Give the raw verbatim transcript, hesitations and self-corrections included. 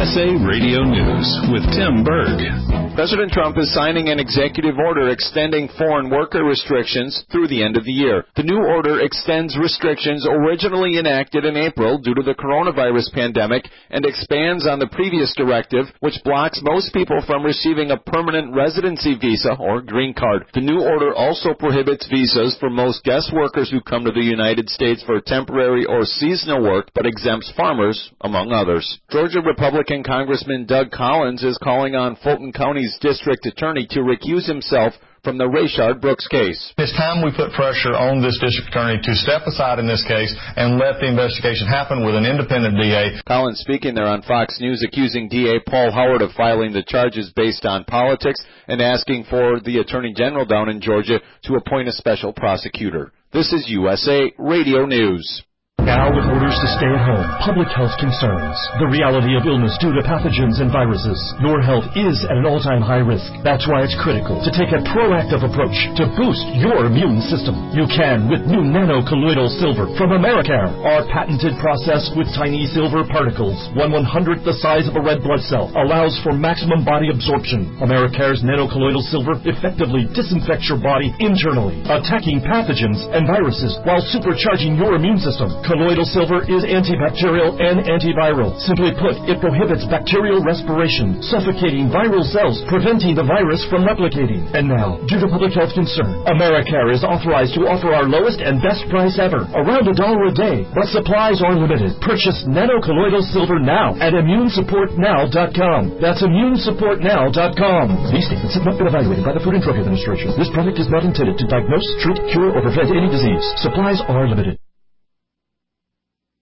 S A Radio News with Tim Berg. President Trump is signing an executive order extending foreign worker restrictions through the end of the year. The new order extends restrictions originally enacted in April due to the coronavirus pandemic and expands on the previous directive, which blocks most people from receiving a permanent residency visa or green card. The new order also prohibits visas for most guest workers who come to the United States for temporary or seasonal work, but exempts farmers, among others. Georgia Republican Congressman Doug Collins is calling on Fulton County's district attorney to recuse himself from the Rayshard Brooks case. It's time we put pressure on this district attorney to step aside in this case and let the investigation happen with an independent D A. Collins speaking there on Fox News, accusing D A Paul Howard of filing the charges based on politics and asking for the Attorney General down in Georgia to appoint a special prosecutor. This is U S A Radio News. Now with orders to stay at home, public health concerns, the reality of illness due to pathogens and viruses, your health is at an all-time high risk. That's why it's critical to take a proactive approach to boost your immune system. You can with new nano-colloidal silver from Americare. Our patented process with tiny silver particles, one one-hundredth the size of a red blood cell, allows for maximum body absorption. Americare's nano-colloidal silver effectively disinfects your body internally, attacking pathogens and viruses while supercharging your immune system. Colloidal silver is antibacterial and antiviral. Simply put, it prohibits bacterial respiration, suffocating viral cells, preventing the virus from replicating. And now, due to public health concern, Americare is authorized to offer our lowest and best price ever, around a dollar a day, but supplies are limited. Purchase nano-colloidal silver now at immune support now dot com. That's immune support now dot com. These statements have not been evaluated by the Food and Drug Administration. This product is not intended to diagnose, treat, cure, or prevent any disease. Supplies are limited.